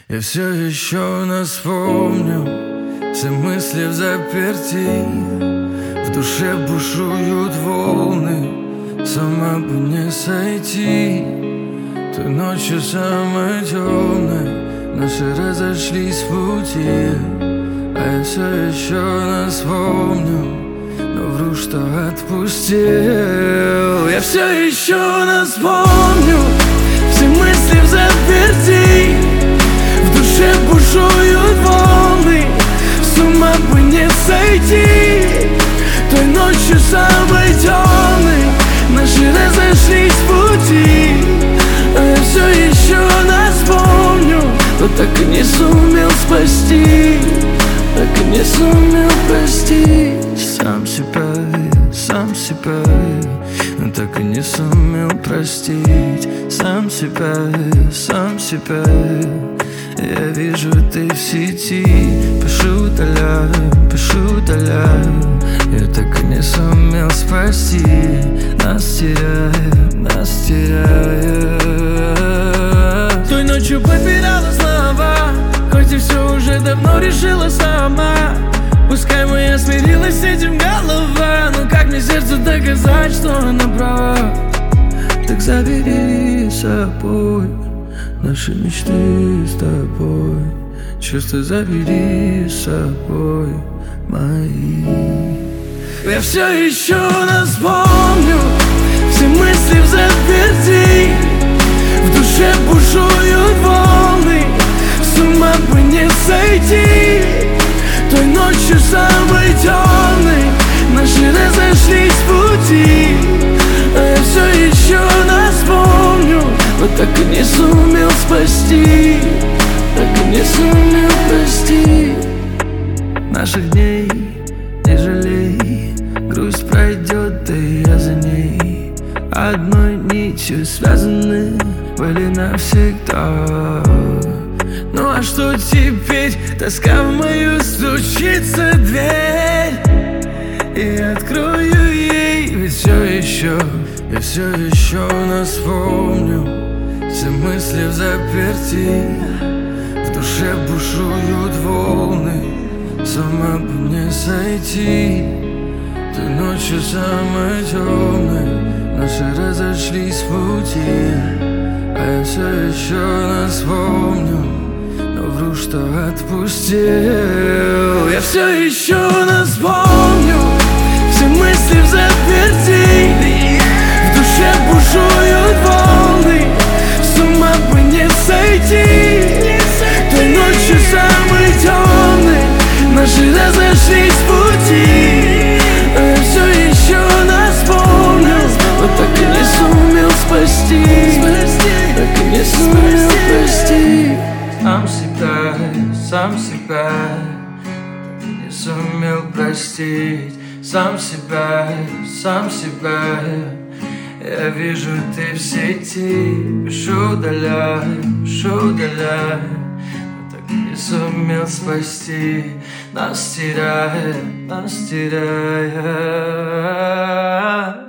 Я все еще нас помню, все мысли в заперти, в душе бушуют волны, с ума бы не сойти. Той ночью самой темной наши разошлись в пути, а я все еще нас помню, но вру, что отпустил. Я все еще нас помню, все мысли в заперти, в душе бушуют волны, с ума бы не сойти. Той ночью самой темной наши разошлись в пути, а я все еще нас помню, но так и не сумел спасти, так и не сумел простить. Сам себя, но так и не сумел простить. Сам себя. Я вижу, ты в сети, пишу, удаляю. Я так и не сумел спасти, нас теряя. Той ночью попирала слова, хоть и все уже давно решила сама. Пускай моя смирилась с этим голова, но как мне сердцу доказать, что она права? Так забери с собой наши мечты с тобой, чувства забери с собой мои. Я все еще нас помню, все мысли в заперти, в душе бушуют волны, с ума бы не сойти. Той ночью самой темной наши разошлись в пути, а я все еще нас помню, но так и не сумел спасти, так и не сумел простить. Наших дней не жалей, грусть пройдет, да и я за ней. Одной нитью связаны были навсегда. Ну а что теперь? Тоска в мою стучится дверь, и открою ей, ведь я все еще нас помню, все мысли в заперти, в душе бушуют волны, с ума бы не сойти. Той ночью самой темной наши разошлись в пути, а я все еще нас помню, но вру, что отпустил. Я все еще нас помню, все мысли в заперти, в душе бушуют волны, с ума бы не сойти. Той ночью самой темной наши разошлись в пути, а я все еще нас помню, но так и не сумел спасти, так и не сумел простить. Сам себя, так и не сумел простить. Сам себя. Я вижу, ты в сети, пишу, удаляю, но так и не сумел спасти, нас теряя.